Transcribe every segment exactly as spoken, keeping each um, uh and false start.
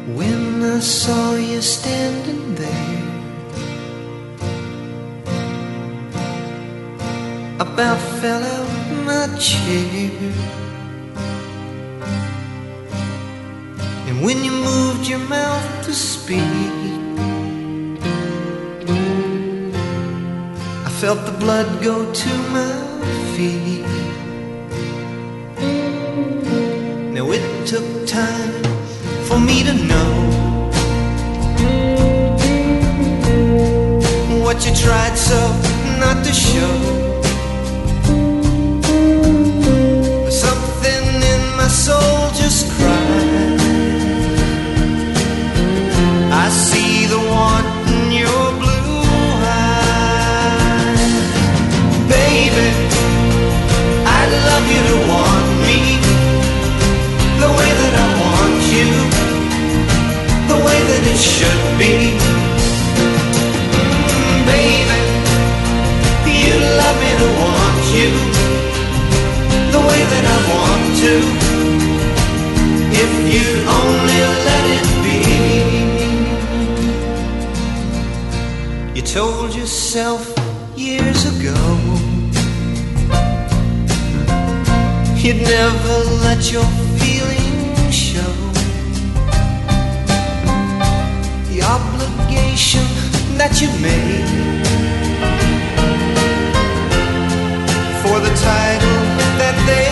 When I saw you standing there, I about fell out my chair. And when you moved your mouth to speak, I felt the blood go to my feet. Now it took time for me to know what you tried so not to show. Something in my soul just cried. I see the want in your blue eyes. Baby, I'd love you to want me the way that I want you, the way that it should be. Mm, baby, you'd love me to want you the way that I want to, if you'd only let it be. You told yourself years ago you'd never let your feelings show. The obligation that you made for the title that they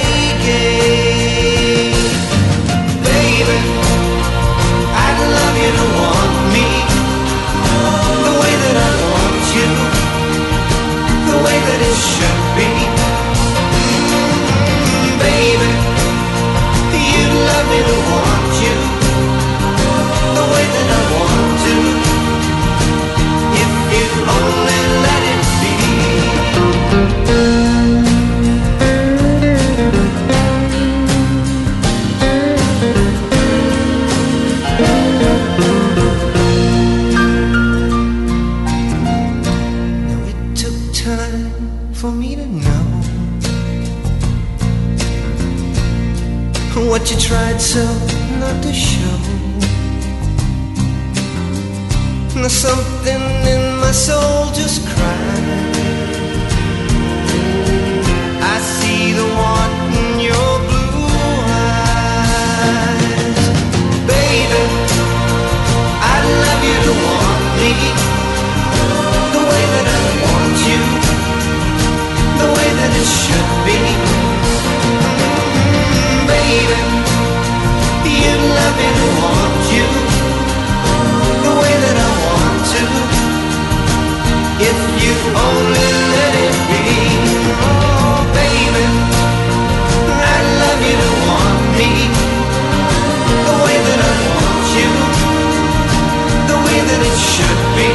gave. Baby, I'd love you to want me the way that I want you, the way that it should be. Mm, baby, you'd love me to want you the way that I want to, if you only let it be. For me to know what you tried so not to show. Now something in my soul just cried. I see the want in your blue eyes. Baby, I'd love you to want me the way that I want you, the way that it should be. Mm, baby, you'd love me to want you the way that I want to, if you only let it be. Oh, baby, I'd love you to want me the way that I want you, the way that it should be.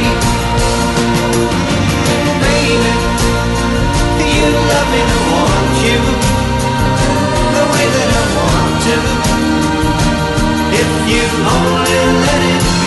Mm, baby, you'd love me to want you the way that I want to, if you only let it